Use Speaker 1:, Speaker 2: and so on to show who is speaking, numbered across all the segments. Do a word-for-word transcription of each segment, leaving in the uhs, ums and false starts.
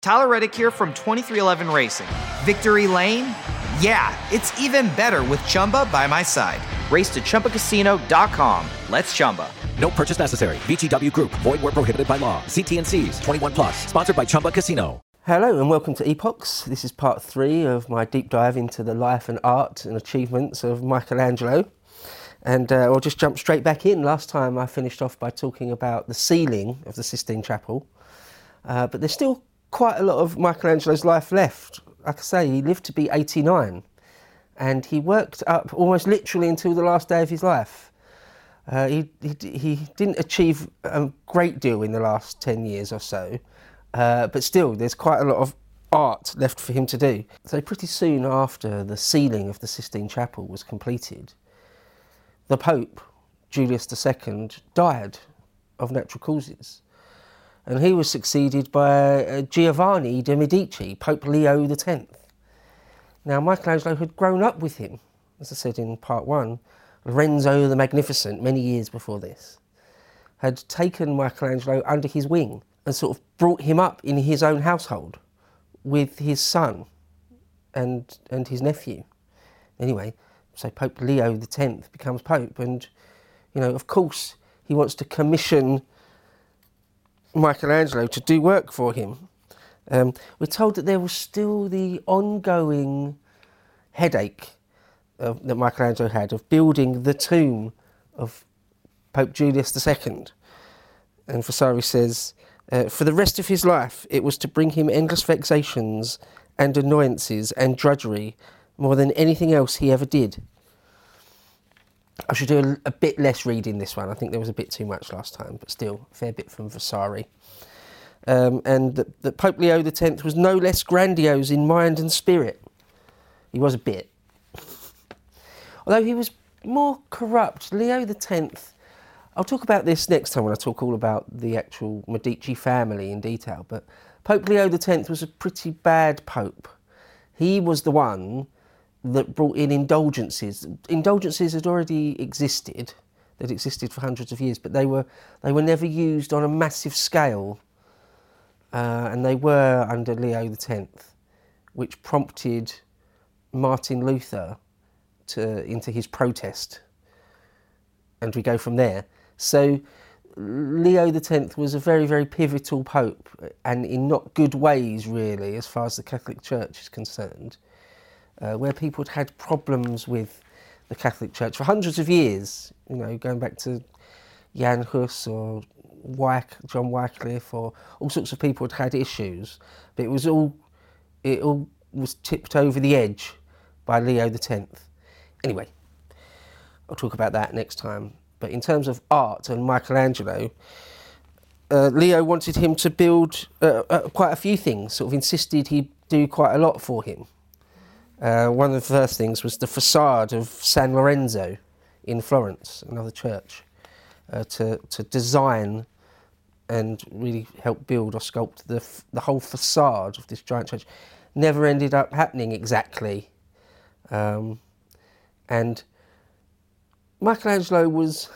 Speaker 1: Tyler Reddick here from twenty-three eleven Racing. Victory Lane? Yeah, it's even better with Chumba by my side. Race to Chumba Casino dot com. Let's Chumba.
Speaker 2: No purchase necessary. V G W Group. Void where prohibited by law. See T and C's. twenty-one plus. Sponsored by Chumba Casino.
Speaker 3: Hello and welcome to Epochs. This is part three of my deep dive into the life and art and achievements of Michelangelo. And uh, I'll just jump straight back in. Last time I finished off by talking about the ceiling of the Sistine Chapel. Uh, but there's still quite a lot of Michelangelo's life left. Like I say, he lived to be eighty-nine. And he worked up almost literally until the last day of his life. Uh, he, he he didn't achieve a great deal in the last ten years or so. Uh, but still, there's quite a lot of art left for him to do. So pretty soon after the ceiling of the Sistine Chapel was completed, the Pope, Julius the Second, died of natural causes. And he was succeeded by uh, Giovanni de' Medici, Pope Leo the Tenth. Now, Michelangelo had grown up with him, as I said in part one. Lorenzo the Magnificent, many years before this, had taken Michelangelo under his wing and sort of brought him up in his own household with his son and and his nephew. Anyway, so Pope Leo the Tenth becomes Pope, and, you know, of course, he wants to commission Michelangelo to do work for him. Um, we're told that there was still the ongoing headache of, that Michelangelo had of building the tomb of Pope Julius the Second. And Vasari says, uh, for the rest of his life, it was to bring him endless vexations and annoyances and drudgery more than anything else he ever did. I should do a, a bit less reading this one. I think there was a bit too much last time, but still, a fair bit from Vasari. Um, and that, that Pope Leo the Tenth was no less grandiose in mind and spirit. He was a bit. Although he was more corrupt. Leo the Tenth, I'll talk about this next time when I talk all about the actual Medici family in detail, but Pope Leo the Tenth was a pretty bad pope. He was the one that brought in indulgences. Indulgences had already existed, that existed for hundreds of years, but they were they were never used on a massive scale. Uh, and they were under Leo the Tenth, which prompted Martin Luther to into his protest. And we go from there. So Leo the Tenth was a very, very pivotal pope, and in not good ways, really, as far as the Catholic Church is concerned, uh, where people had had problems with the Catholic Church for hundreds of years, you know, going back to Jan Hus or Wyc- John Wycliffe, or all sorts of people had had issues, but it was all it all was tipped over the edge by Leo the Tenth. Anyway, I'll talk about that next time. But in terms of art and Michelangelo, uh, Leo wanted him to build uh, uh, quite a few things, sort of insisted he do quite a lot for him. Uh, one of the first things was the facade of San Lorenzo in Florence, another church, uh, to, to design and really help build or sculpt the, f- the whole facade of this giant church. Never ended up happening exactly. Um, and Michelangelo was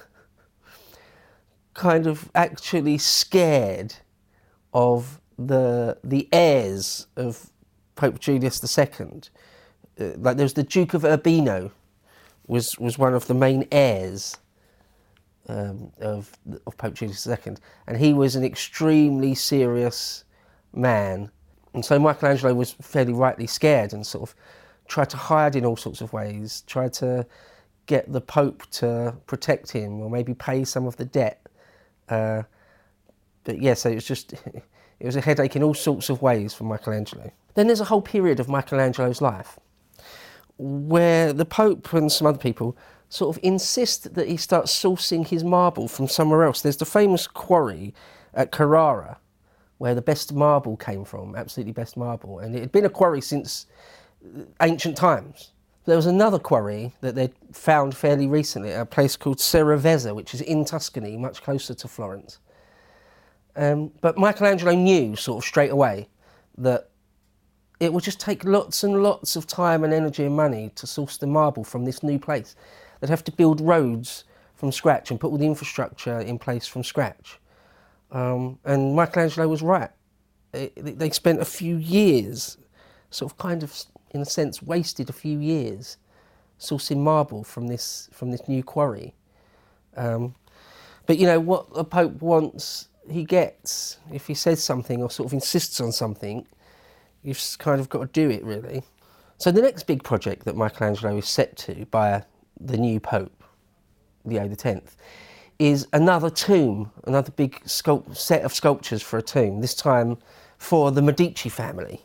Speaker 3: kind of actually scared of the the heirs of Pope Julius the Second. Uh, like there was the Duke of Urbino, was was one of the main heirs um, of of Pope Julius the Second, and he was an extremely serious man, and so Michelangelo was fairly rightly scared and sort of tried to hide in all sorts of ways, tried to get the Pope to protect him or maybe pay some of the debt. Uh, but yeah, so it was just, it was a headache in all sorts of ways for Michelangelo. Then there's a whole period of Michelangelo's life where the Pope and some other people sort of insist that he starts sourcing his marble from somewhere else. There's the famous quarry at Carrara where the best marble came from, absolutely best marble. And it had been a quarry since ancient times. There was another quarry that they'd found fairly recently at a place called Cerraveza, which is in Tuscany, much closer to Florence. Um, but Michelangelo knew sort of straight away that it would just take lots and lots of time and energy and money to source the marble from this new place. They'd have to build roads from scratch and put all the infrastructure in place from scratch. Um, and Michelangelo was right. it, they spent a few years, sort of kind of, in a sense, wasted a few years sourcing marble from this from this new quarry. Um, but you know what the Pope wants, he gets. If he says something or sort of insists on something, you've just kind of got to do it, really. So the next big project that Michelangelo is set to by the new Pope, Leo the Tenth, is another tomb, another big sculpt- set of sculptures for a tomb, this time for the Medici family.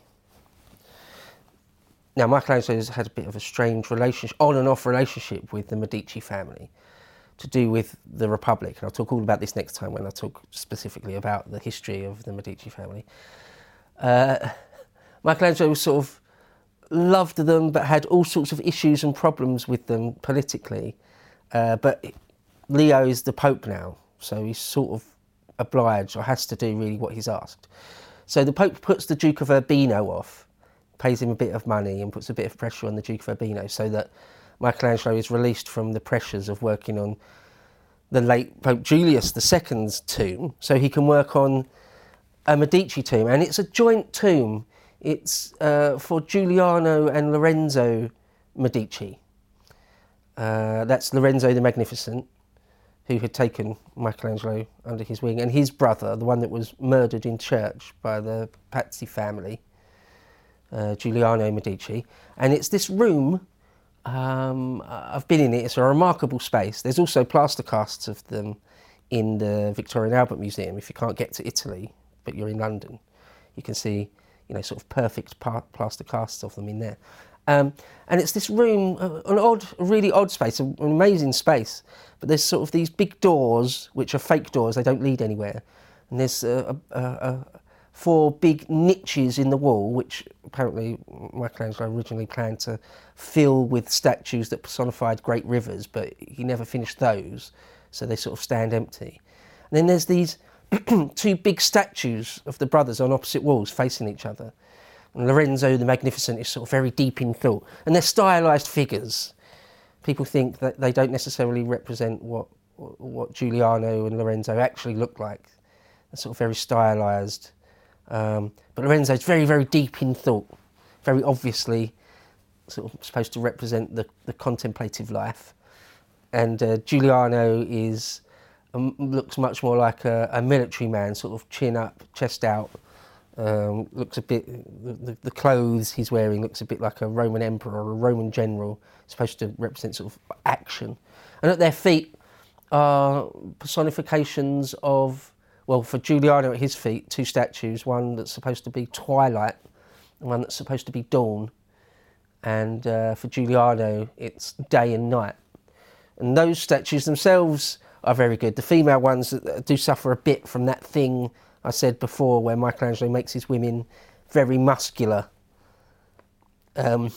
Speaker 3: Now, Michelangelo has had a bit of a strange relationship, on and off relationship with the Medici family, to do with the Republic. And I'll talk all about this next time when I talk specifically about the history of the Medici family. Uh, Michelangelo sort of loved them, but had all sorts of issues and problems with them politically. Uh, but Leo is the Pope now, so he's sort of obliged, or has to do really what he's asked. So the Pope puts the Duke of Urbino off, pays him a bit of money and puts a bit of pressure on the Duke of Urbino so that Michelangelo is released from the pressures of working on the late Pope Julius the Second's tomb, so he can work on a Medici tomb. And it's a joint tomb. It's uh, for Giuliano and Lorenzo Medici. Uh, that's Lorenzo the Magnificent, who had taken Michelangelo under his wing, and his brother, the one that was murdered in church by the Pazzi family, uh, Giuliano Medici. And it's this room, um, I've been in it, it's a remarkable space. There's also plaster casts of them in the Victoria and Albert Museum. If you can't get to Italy, but you're in London, you can see, you know, sort of perfect pa- plaster casts of them in there. Um, and it's this room, uh, an odd, a really odd space, an amazing space, but there's sort of these big doors, which are fake doors, they don't lead anywhere. And there's uh, a, a, a, four big niches in the wall, which apparently Michelangelo originally planned to fill with statues that personified great rivers, but he never finished those, so they sort of stand empty. And then there's these two big statues of the brothers on opposite walls facing each other. And Lorenzo the Magnificent is sort of very deep in thought. And they're stylised figures. People think that they don't necessarily represent what what Giuliano and Lorenzo actually look like. They're sort of very stylised. Um, but Lorenzo's very, very deep in thought. Very obviously sort of supposed to represent the, the contemplative life. And uh, Giuliano is um, looks much more like a, a military man, sort of chin up, chest out. Um, looks a bit, the, the clothes he's wearing looks a bit like a Roman emperor or a Roman general, supposed to represent sort of action. And at their feet are personifications of, well, for Giuliano at his feet, two statues, one that's supposed to be twilight and one that's supposed to be dawn. And uh, for Giuliano, it's day and night. And those statues themselves are very good. The female ones do suffer a bit from that thing I said before, where Michelangelo makes his women very muscular. Um,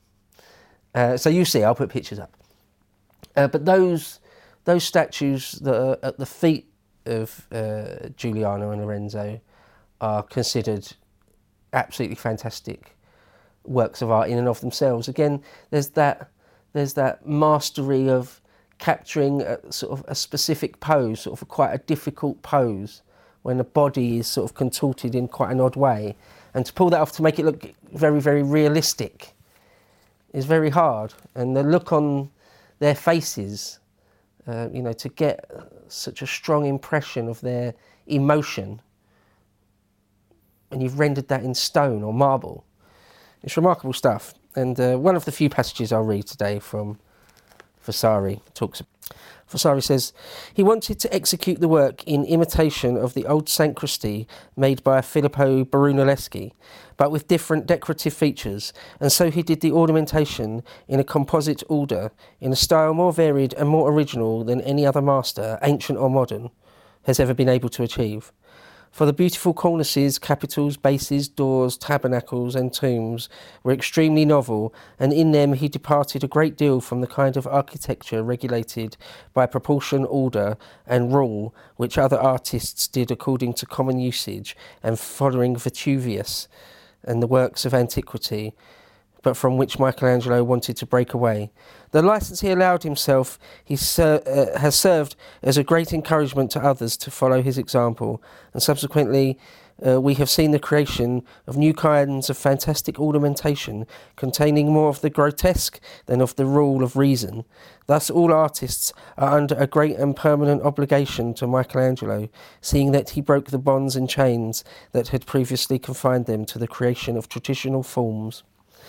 Speaker 3: uh, so you see, I'll put pictures up. Uh, but those those statues that are at the feet of uh, Giuliano and Lorenzo are considered absolutely fantastic works of art in and of themselves. Again, there's that there's that mastery of capturing a, sort of a specific pose, sort of a, quite a difficult pose, when the body is sort of contorted in quite an odd way. And to pull that off, to make it look very, very realistic, is very hard. And the look on their faces, uh, you know, to get such a strong impression of their emotion, and you've rendered that in stone or marble. It's remarkable stuff. And uh, one of the few passages I'll read today from Vasari talks about. Vasari says, he wanted to execute the work in imitation of the old sacristy made by Filippo Brunelleschi, but with different decorative features, and so he did the ornamentation in a composite order, in a style more varied and more original than any other master, ancient or modern, has ever been able to achieve. For the beautiful cornices, capitals, bases, doors, tabernacles and tombs were extremely novel, and in them he departed a great deal from the kind of architecture regulated by proportion, order and rule which other artists did according to common usage and following Vitruvius and the works of antiquity, but from which Michelangelo wanted to break away. The licence he allowed himself he ser- uh, has served as a great encouragement to others to follow his example, and subsequently uh, we have seen the creation of new kinds of fantastic ornamentation containing more of the grotesque than of the rule of reason. Thus all artists are under a great and permanent obligation to Michelangelo, seeing that he broke the bonds and chains that had previously confined them to the creation of traditional forms.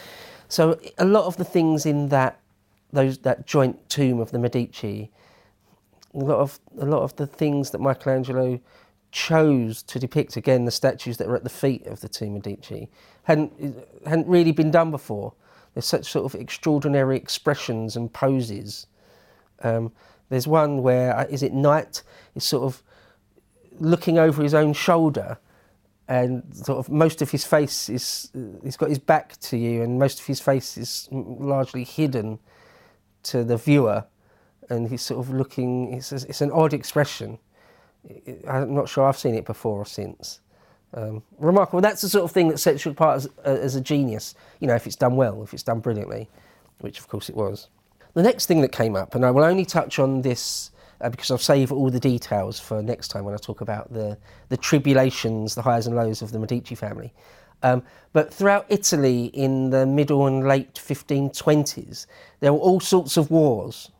Speaker 3: So a lot of the things in that those that joint tomb of the Medici, a lot of a lot of the things that Michelangelo chose to depict, again the statues that are at the feet of the tomb Medici, hadn't hadn't really been done before. There's such sort of extraordinary expressions and poses. Um, there's one where, is it Knight, is sort of looking over his own shoulder, and sort of most of his face is, he's got his back to you, and most of his face is largely hidden to the viewer, and he's sort of looking, it's, it's an odd expression. I'm not sure I've seen it before or since. Um, remarkable. That's the sort of thing that sets you apart as, as a genius, you know, if it's done well, if it's done brilliantly, which of course it was. The next thing that came up, and I will only touch on this uh, because I'll save all the details for next time when I talk about the, the tribulations, the highs and lows of the Medici family. Um, but throughout Italy in the middle and late fifteen twenties, there were all sorts of wars.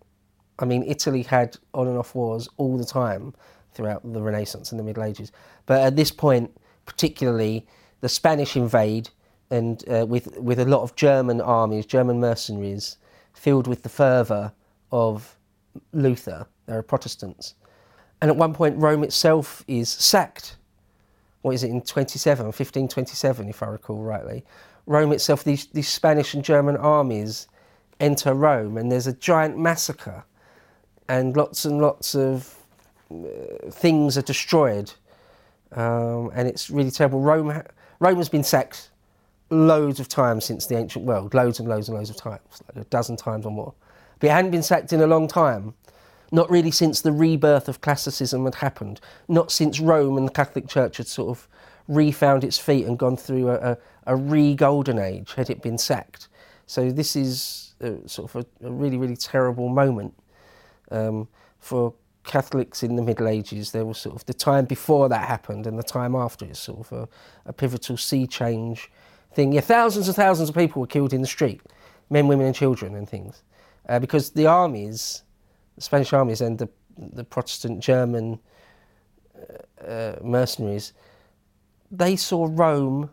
Speaker 3: I mean, Italy had on and off wars all the time throughout the Renaissance and the Middle Ages. But at this point, particularly, the Spanish invade, and uh, with, with a lot of German armies, German mercenaries, filled with the fervour of Luther. They are Protestants. And at one point, Rome itself is sacked. What is it, in twenty-seven, fifteen twenty-seven, if I recall rightly. Rome itself, these, these Spanish and German armies enter Rome, and there's a giant massacre, and lots and lots of uh, things are destroyed, um, and it's really terrible. Rome, ha- Rome has been sacked loads of times since the ancient world, loads and loads and loads of times, like a dozen times or more. But it hadn't been sacked in a long time, not really since the rebirth of classicism had happened, not since Rome and the Catholic Church had sort of refound its feet and gone through a, a, a re-golden age, had it been sacked. So this is a, sort of a, a really, really terrible moment. Um, for Catholics in the Middle Ages, there was sort of the time before that happened and the time after. It's sort of a, a pivotal sea change thing. Yeah, thousands and thousands of people were killed in the street, men, women and children and things, uh, because the armies, the Spanish armies and the, the Protestant German uh, uh, mercenaries, they saw Rome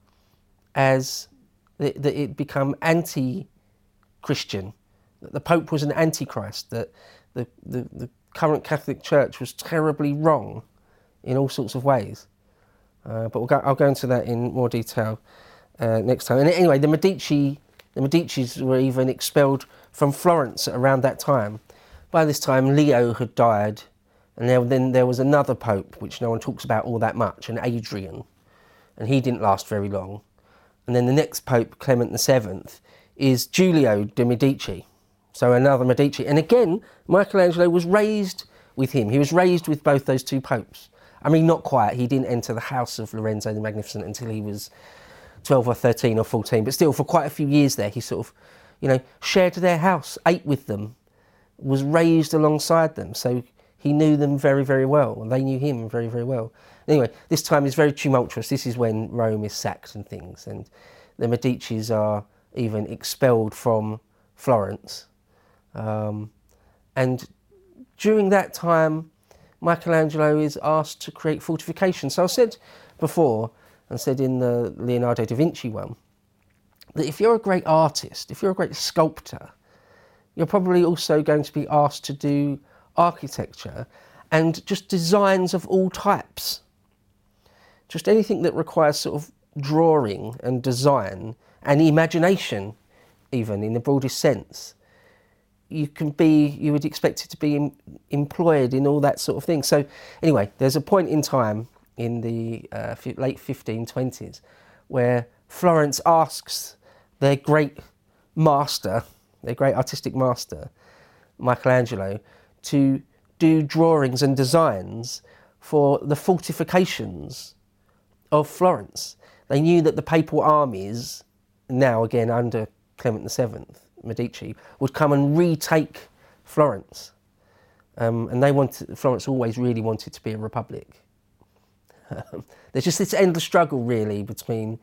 Speaker 3: as that it had become anti-Christian, that the Pope was an antichrist, that the, the, the current Catholic Church was terribly wrong in all sorts of ways. Uh, but we'll go, I'll go into that in more detail uh, next time. And anyway, the Medici, the Medicis were even expelled from Florence around that time. By this time, Leo had died, and there, then there was another pope, which no one talks about all that much, an Adrian, and he didn't last very long. And then the next pope, Clement the Seventh, is Giulio de' Medici, so another Medici. And again, Michelangelo was raised with him. He was raised with both those two popes. I mean, not quite. He didn't enter the house of Lorenzo the Magnificent until he was twelve or thirteen or fourteen, but still, for quite a few years there, he sort of, you know, shared their house, ate with them, was raised alongside them. So he knew them very, very well, and they knew him very, very well. Anyway, this time is very tumultuous. This is when Rome is sacked and things, and the Medicis are even expelled from Florence. Um, and during that time, Michelangelo is asked to create fortifications. So I said before, and said in the Leonardo da Vinci one, that if you're a great artist, if you're a great sculptor, you're probably also going to be asked to do architecture and just designs of all types. Just anything that requires sort of drawing and design and imagination, even in the broadest sense. You can be, you would expect it to be em- employed in all that sort of thing. So anyway, there's a point in time in the uh, f- late fifteen twenties where Florence asks their great master, their great artistic master, Michelangelo, to do drawings and designs for the fortifications of Florence. They knew that the papal armies, now again under Clement the Seventh, Medici, would come and retake Florence. Um, and they wanted, Florence always really wanted to be a republic. There's just this endless struggle, really, between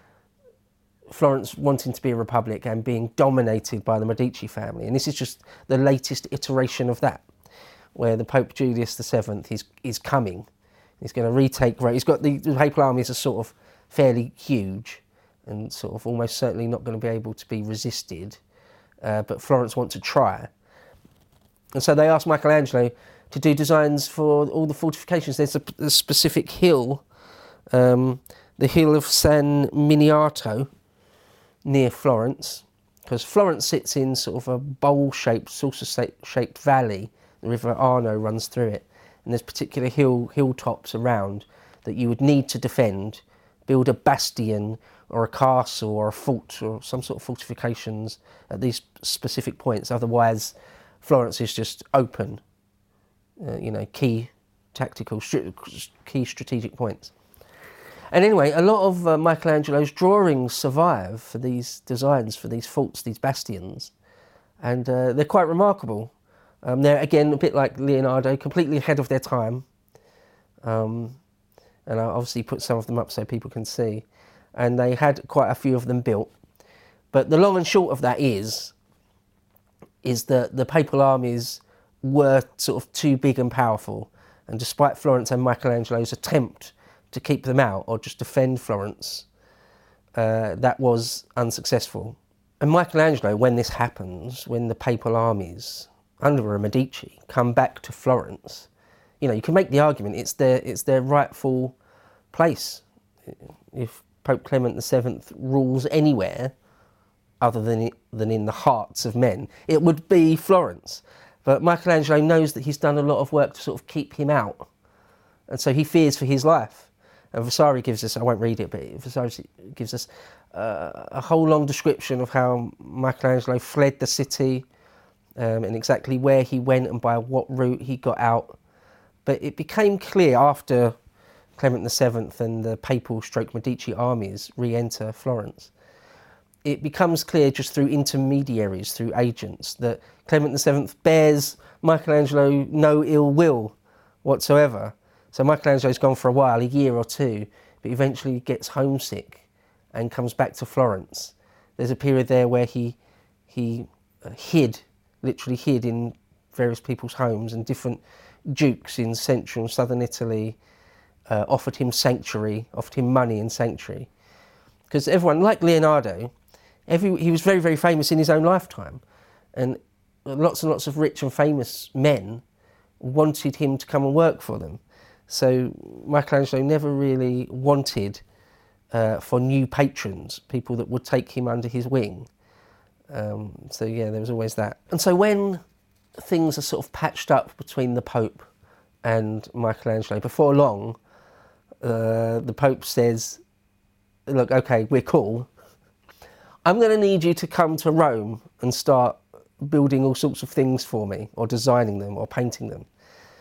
Speaker 3: Florence wanting to be a republic and being dominated by the Medici family. And this is just the latest iteration of that, where the Pope Julius the Seventh is, is coming. He's going to retake Rome. He's got the, the papal armies are sort of fairly huge and sort of almost certainly not going to be able to be resisted. Uh, but Florence wants to try. And so they asked Michelangelo to do designs for all the fortifications. There's a, a specific hill, um, the hill of San Miniato, near Florence, because Florence sits in sort of a bowl-shaped, saucer-shaped valley. The River Arno runs through it, and there's particular hill hilltops around that you would need to defend, build a bastion or a castle or a fort or some sort of fortifications at these specific points. Otherwise, Florence is just open, uh, you know, key tactical, key strategic points. And anyway, a lot of uh, Michelangelo's drawings survive for these designs, for these forts, these bastions, and uh, they're quite remarkable. Um, they're, again, a bit like Leonardo, completely ahead of their time. Um, and I obviously put some of them up so people can see. And they had quite a few of them built. But the long and short of that is, is that the papal armies were sort of too big and powerful. And despite Florence and Michelangelo's attempt to keep them out or just defend Florence, uh, that was unsuccessful. And Michelangelo, when this happens, when the papal armies under a Medici come back to Florence, you know, you can make the argument it's their it's their rightful place. If Pope Clement the Seventh rules anywhere other than it, than in the hearts of men, it would be Florence. But Michelangelo knows that he's done a lot of work to sort of keep him out, and so he fears for his life. And Vasari gives us, I won't read it, but Vasari gives us uh, a whole long description of how Michelangelo fled the city, um, and exactly where he went and by what route he got out. But it became clear after Clement the Seventh and the papal stroke Medici armies re-enter Florence, it becomes clear just through intermediaries, through agents, that Clement the Seventh bears Michelangelo no ill will whatsoever. So Michelangelo's gone for a while, a year or two, but eventually gets homesick and comes back to Florence. There's a period there where he he hid, literally hid in various people's homes, and different dukes in central and southern Italy uh, offered him sanctuary, offered him money and sanctuary. Because everyone, like Leonardo, every, he was very, very famous in his own lifetime. And lots and lots of rich and famous men wanted him to come and work for them. So Michelangelo never really wanted uh, for new patrons, people that would take him under his wing. Um, so yeah, there was always that. And so when things are sort of patched up between the Pope and Michelangelo, before long, uh, the Pope says, look, okay, we're cool. I'm going to need you to come to Rome and start building all sorts of things for me, or designing them, or painting them.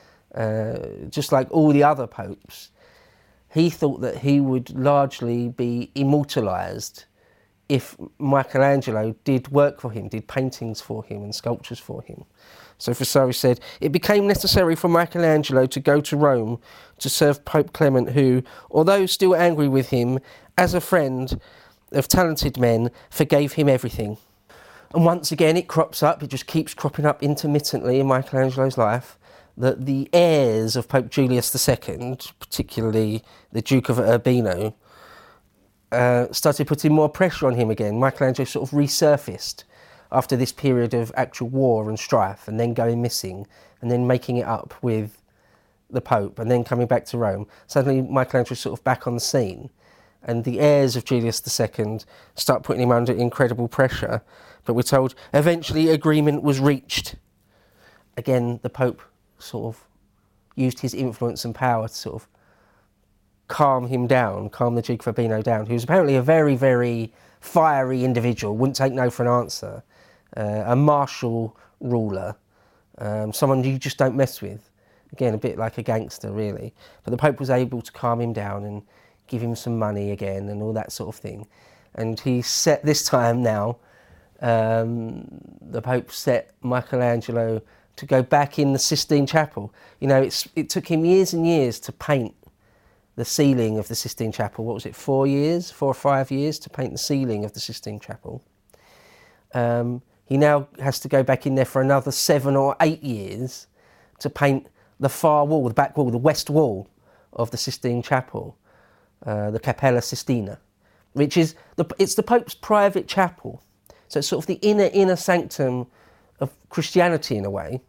Speaker 3: Uh, just like all the other popes, he thought that he would largely be immortalised if Michelangelo did work for him, did paintings for him and sculptures for him. So Vasari said, it became necessary for Michelangelo to go to Rome to serve Pope Clement, who, although still angry with him, as a friend of talented men, forgave him everything. And once again it crops up, it just keeps cropping up intermittently in Michelangelo's life, that the heirs of Pope Julius the Second, particularly the Duke of Urbino, uh, started putting more pressure on him again. Michelangelo sort of resurfaced after this period of actual war and strife, and then going missing, and then making it up with the Pope, and then coming back to Rome. Suddenly Michelangelo's sort of back on the scene, and the heirs of Julius the Second start putting him under incredible pressure. But we're told eventually agreement was reached. Again, the Pope sort of used his influence and power to sort of calm him down, calm the Duke of Urbino down, who was apparently a very, very fiery individual, wouldn't take no for an answer, uh, a martial ruler, um, someone you just don't mess with. Again, a bit like a gangster, really. But the Pope was able to calm him down and give him some money again and all that sort of thing. And he set, this time now, um, the Pope set Michelangelo to go back in the Sistine Chapel. You know, it's, it took him years and years to paint the ceiling of the Sistine Chapel. What was it, four years, four or five years to paint the ceiling of the Sistine Chapel. Um, he now has to go back in there for another seven or eight years to paint the far wall, the back wall, the west wall of the Sistine Chapel, uh, the Cappella Sistina, which is, the, it's the Pope's private chapel. So it's sort of the inner, inner sanctum of Christianity in a way.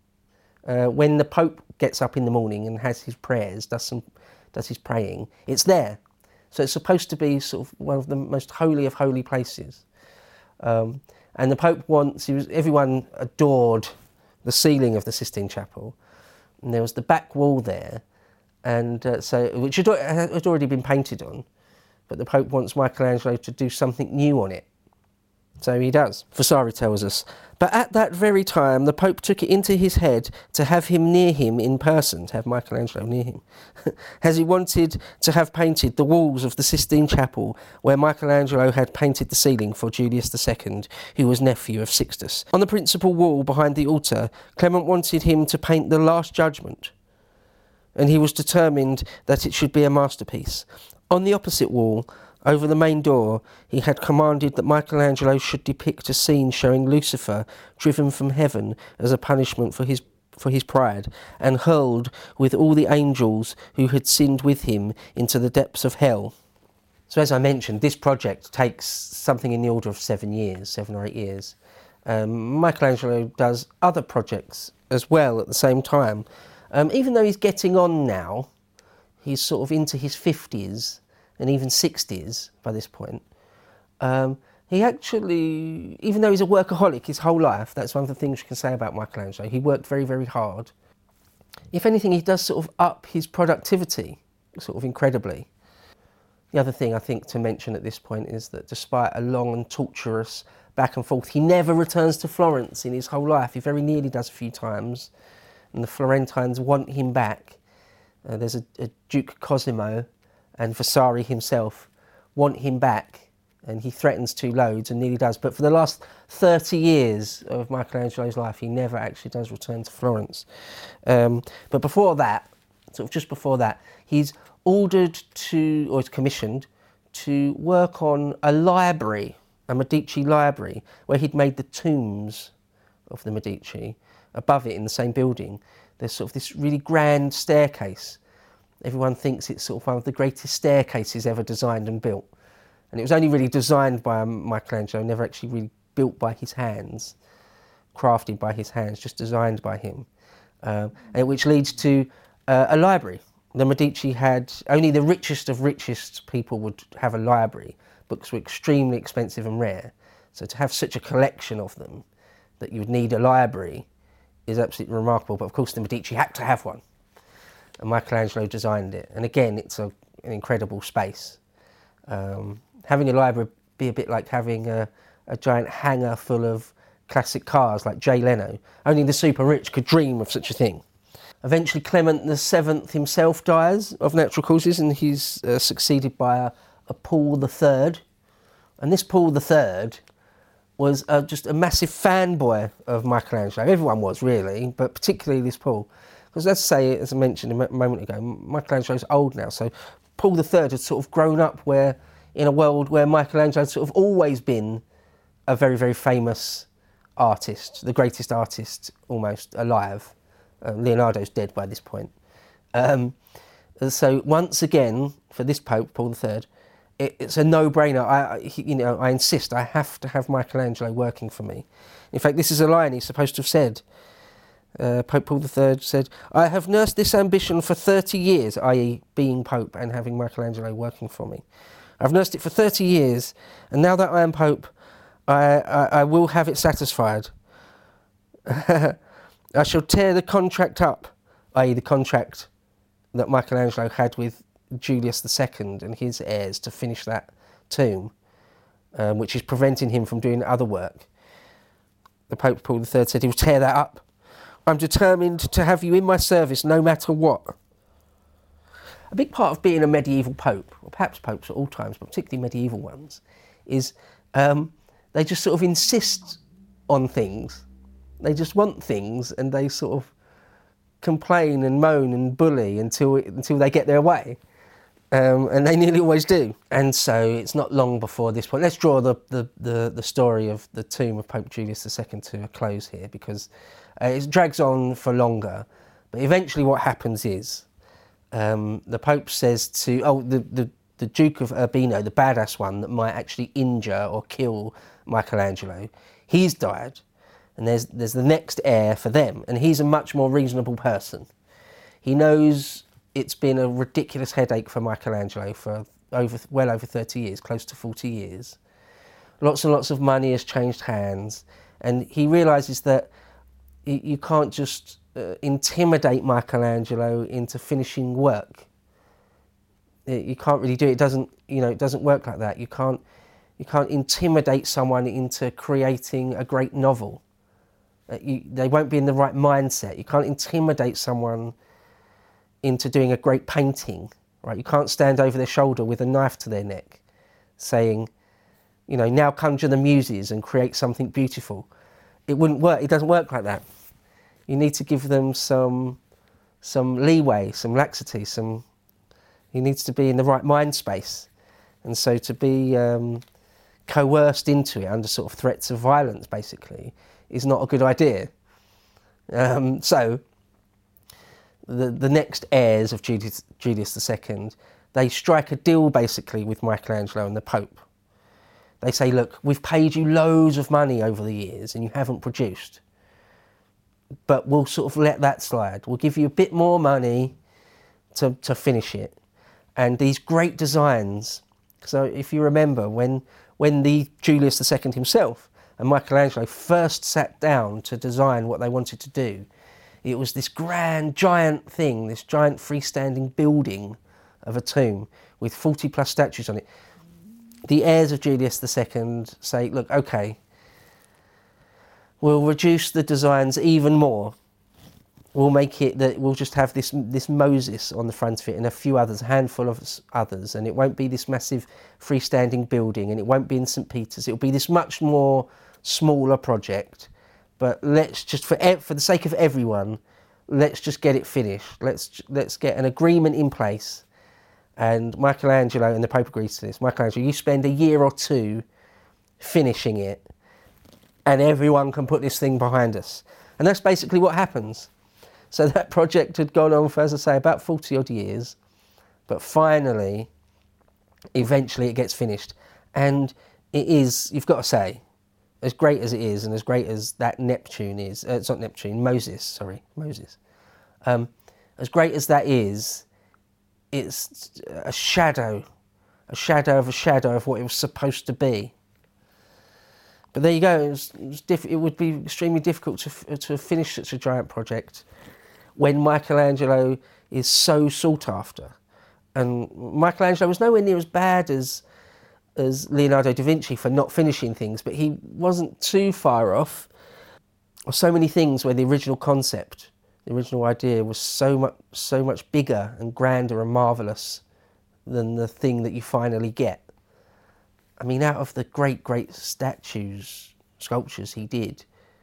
Speaker 3: Uh, when the Pope gets up in the morning and has his prayers, does some does his praying, it's there. So it's supposed to be sort of one of the most holy of holy places. Um, and the Pope wants, he was, everyone adored the ceiling of the Sistine Chapel. And there was the back wall there, and uh, so which had, had already been painted on, but the Pope wants Michelangelo to do something new on it. So he does. Vasari tells us. But at that very time, the Pope took it into his head to have him near him in person, to have Michelangelo near him, as he wanted to have painted the walls of the Sistine Chapel, where Michelangelo had painted the ceiling for Julius the Second, who was nephew of Sixtus. On the principal wall behind the altar, Clement wanted him to paint the Last Judgment, and he was determined that it should be a masterpiece. On the opposite wall, over the main door, he had commanded that Michelangelo should depict a scene showing Lucifer driven from heaven as a punishment for his for his pride, and hurled with all the angels who had sinned with him into the depths of hell. So as I mentioned, this project takes something in the order of seven years, seven or eight years. Um, Michelangelo does other projects as well at the same time. Um, even though he's getting on now, he's sort of into his fifties, and even sixties by this point, um, he actually, even though he's a workaholic his whole life, that's one of the things you can say about Michelangelo, he worked very, very hard. If anything, he does sort of up his productivity, sort of incredibly. The other thing I think to mention at this point is that despite a long and torturous back and forth, he never returns to Florence in his whole life. He very nearly does a few times, and the Florentines want him back. Uh, there's a, a Duke Cosimo and Vasari himself want him back, and he threatens to loads and nearly does. But for the last thirty years of Michelangelo's life, he never actually does return to Florence. Um, but before that, sort of just before that, he's ordered to, or is commissioned, to work on a library, a Medici library, where he'd made the tombs of the Medici. Above it, in the same building, there's sort of this really grand staircase. Everyone thinks it's sort of one of the greatest staircases ever designed and built. And it was only really designed by Michelangelo, never actually really built by his hands, crafted by his hands, just designed by him. Um, and which leads to uh, a library. The Medici had, only the richest of richest people would have a library. Books were extremely expensive and rare. So to have such a collection of them, that you would need a library, is absolutely remarkable. But of course the Medici had to have one. And Michelangelo designed it. And again, it's a, an incredible space. Um, having a library would be a bit like having a, a giant hangar full of classic cars like Jay Leno. Only the super rich could dream of such a thing. Eventually Clement the Seventh himself dies of natural causes, and he's uh, succeeded by a, a Paul the Third. And this Paul the Third was uh, just a massive fanboy of Michelangelo. Everyone was, really, but particularly this Paul. Because let's say, as I mentioned a moment ago, Michelangelo's old now, so Paul the Third had sort of grown up where, in a world where Michelangelo had sort of always been a very, very famous artist, the greatest artist almost alive. Uh, Leonardo's dead by this point. Um, so once again, for this Pope, Paul the Third, it, it's a no-brainer. I, I, you know, I insist, I have to have Michelangelo working for me. In fact, this is a line he's supposed to have said. Uh, Pope Paul the Third said, "I have nursed this ambition for thirty years, that is being Pope and having Michelangelo working for me. I've nursed it for thirty years, and now that I am Pope, I, I, I will have it satisfied. I shall tear the contract up," that is the contract that Michelangelo had with Julius the Second and his heirs to finish that tomb, um, which is preventing him from doing other work. The Pope Paul the Third said he will tear that up. "I'm determined to have you in my service no matter what." A big part of being a medieval pope, or perhaps popes at all times, but particularly medieval ones, is um, they just sort of insist on things. They just want things, and they sort of complain and moan and bully until it, until they get their way. Um, and they nearly always do. And so it's not long before this point. Let's draw the, the, the, the story of the tomb of Pope Julius the Second to a close here, because uh, it drags on for longer. But eventually what happens is um, the Pope says to, oh, the, the, the Duke of Urbino, the badass one that might actually injure or kill Michelangelo, he's died. And there's, there's the next heir for them. And he's a much more reasonable person. He knows it's been a ridiculous headache for Michelangelo for over well over thirty years, close to forty years. Lots and lots of money has changed hands, and he realises that you can't just uh, intimidate Michelangelo into finishing work. You can't really do it. It doesn't, you know, it doesn't work like that. You can't, you can't intimidate someone into creating a great novel. Uh, you, they won't be in the right mindset. You can't intimidate someone into doing a great painting, right? You can't stand over their shoulder with a knife to their neck saying, you know, now conjure the muses and create something beautiful. It wouldn't work. It doesn't work like that. You need to give them some some leeway, some laxity, some... He needs to be in the right mind space. And so to be um, coerced into it under sort of threats of violence, basically, is not a good idea. Um, so... The, the next heirs of Julius, Julius the Second, they strike a deal basically with Michelangelo and the Pope. They say, look, we've paid you loads of money over the years and you haven't produced, but we'll sort of let that slide. We'll give you a bit more money to, to finish it. And these great designs, so if you remember, when, when the Julius the Second himself and Michelangelo first sat down to design what they wanted to do, it was this grand, giant thing, this giant freestanding building of a tomb with forty plus statues on it. The heirs of Julius the Second say, look, okay, we'll reduce the designs even more. We'll make it that we'll just have this this Moses on the front of it and a few others, a handful of others, and it won't be this massive freestanding building, and it won't be in Saint Peter's. It'll be this much more smaller project. But let's just, for for the sake of everyone, let's just get it finished. Let's let's get an agreement in place. And Michelangelo and the Pope agrees to this. Michelangelo, you spend a year or two finishing it, and everyone can put this thing behind us. And that's basically what happens. So that project had gone on for, as I say, about forty odd years, but finally, eventually it gets finished. And it is, you've got to say, as great as it is, and as great as that Neptune is, uh, it's not Neptune, Moses, sorry, Moses. Um, as great as that is, it's a shadow, a shadow of a shadow of what it was supposed to be. But there you go, it, was, it, was diff- it would be extremely difficult to, f- to finish such a giant project when Michelangelo is so sought after. And Michelangelo was nowhere near as bad as as Leonardo da Vinci for not finishing things, but he wasn't too far off. So many things where the original concept, the original idea was so much, so much bigger and grander and marvellous than the thing that you finally get. I mean, out of the great, great statues, sculptures he did,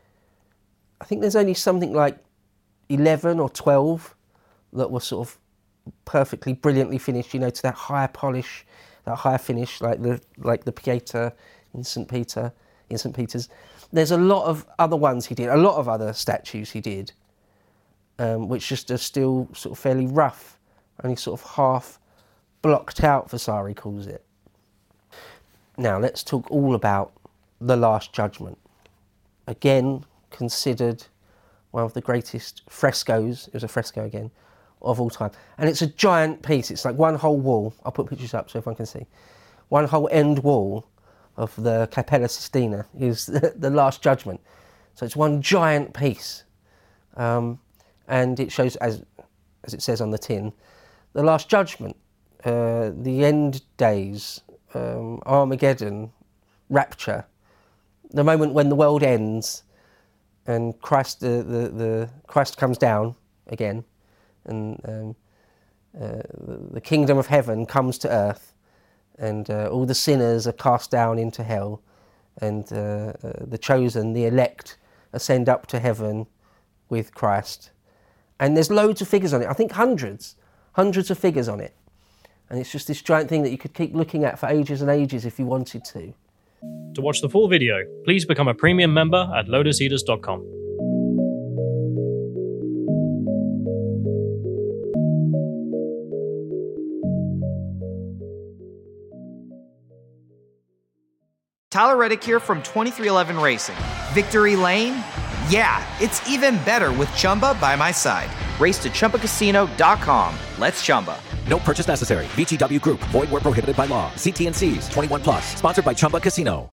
Speaker 3: I think there's only something like eleven or twelve that were sort of perfectly, brilliantly finished, you know, to that higher polish, that higher finish, like the like the Pieta in Saint Peter, in Saint Peter's. There's a lot of other ones he did, a lot of other statues he did, um, which just are still sort of fairly rough, only sort of half blocked out, Vasari calls it. Now let's talk all about The Last Judgment. Again, considered one of the greatest frescoes, it was a fresco again, of all time. And it's a giant piece. It's like one whole wall. I'll put pictures up so everyone can see. One whole end wall of the Cappella Sistina is the, the Last Judgment. So it's one giant piece. Um, and it shows, as as it says on the tin, the Last Judgment, uh, the end days, um, Armageddon, rapture, the moment when the world ends and Christ, the, the, the Christ comes down again, and um, uh, the kingdom of heaven comes to earth, and uh, all the sinners are cast down into hell, and uh, uh, the chosen, the elect, ascend up to heaven with Christ. And there's loads of figures on it. I think hundreds, hundreds of figures on it. And it's just this giant thing that you could keep looking at for ages and ages if you wanted to.
Speaker 4: To watch the full video, please become a premium member at lotus eaters dot com.
Speaker 1: Tyler Reddick here from twenty-three eleven Racing. Victory Lane? Yeah, it's even better with Chumba by my side. Race to Chumba Casino dot com. Let's Chumba.
Speaker 2: No purchase necessary. V G W Group. Void where prohibited by law. See T N Cs. twenty-one plus. Sponsored by Chumba Casino.